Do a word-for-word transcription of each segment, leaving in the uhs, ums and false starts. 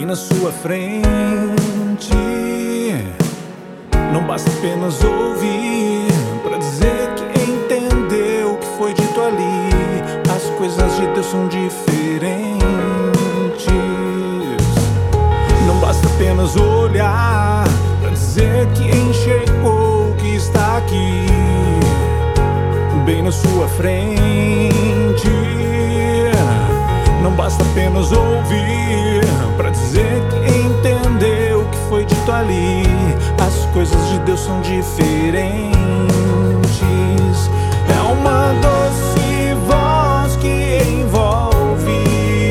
na sua frente. Não basta apenas ouvir pra dizer que entendeu o que foi dito ali. As coisas de Deus são diferentes. Não basta apenas olhar pra dizer que enxergou o que está aqui, bem na sua frente. Não basta apenas ouvir pra dizer que entendeu o que foi dito ali. As coisas de Deus são diferentes. É uma doce voz que envolve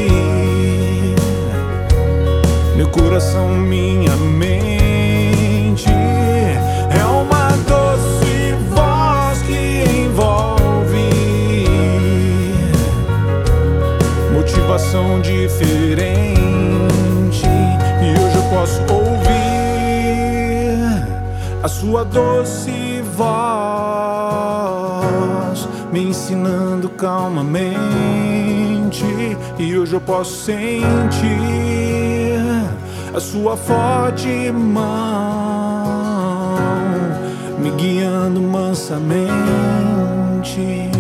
meu coração, minha mente. É uma doce voz que envolve motivação diferente. E hoje eu posso ouvir a sua doce voz me ensinando calmamente. E hoje eu posso sentir a sua forte mão me guiando mansamente.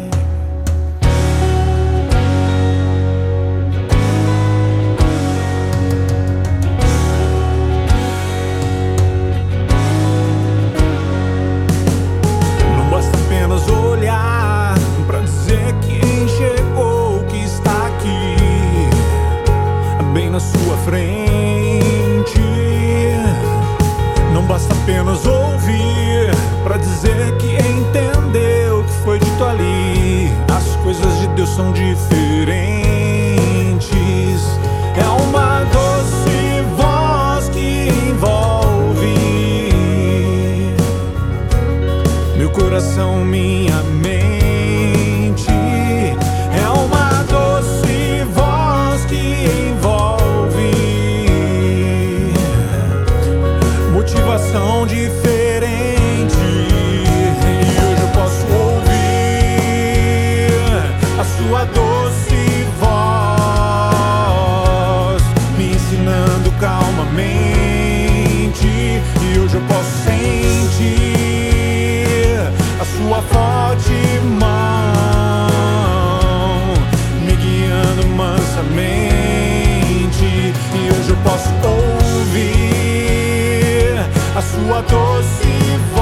Na sua frente, não basta apenas ouvir pra dizer que entendeu o que foi dito ali. As coisas de Deus são diferentes. É uma doce voz que envolve meu coração, minha mente. É uma doce voz que envolve motivação diferente. E hoje eu posso ouvir a sua doce voz me ensinando calmamente. E hoje eu posso sentir a sua forte mão me guiando mansamente. E hoje eu posso ouvir a sua doce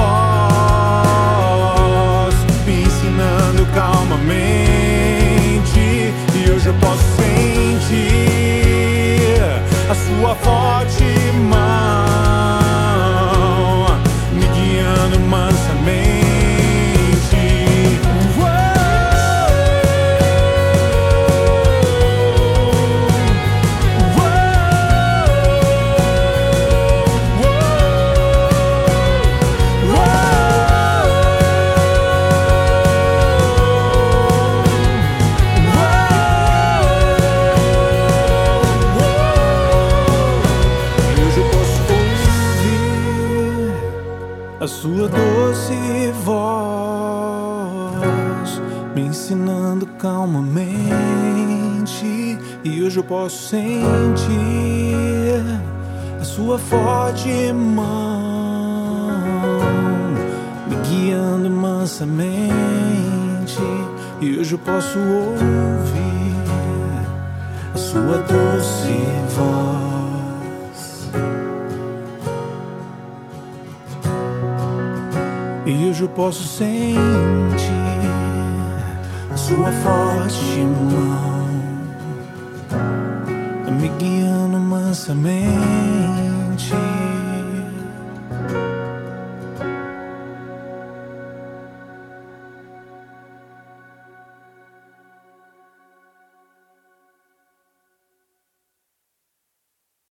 voz me ensinando calmamente. E hoje eu posso sentir a sua forte mão me guiando mansamente. A sua doce voz me ensinando calmamente. E hoje eu posso sentir a sua forte mão me guiando mansamente. E hoje eu posso ouvir a sua doce voz. E hoje eu posso sentir a sua forte mão me guiando mansamente.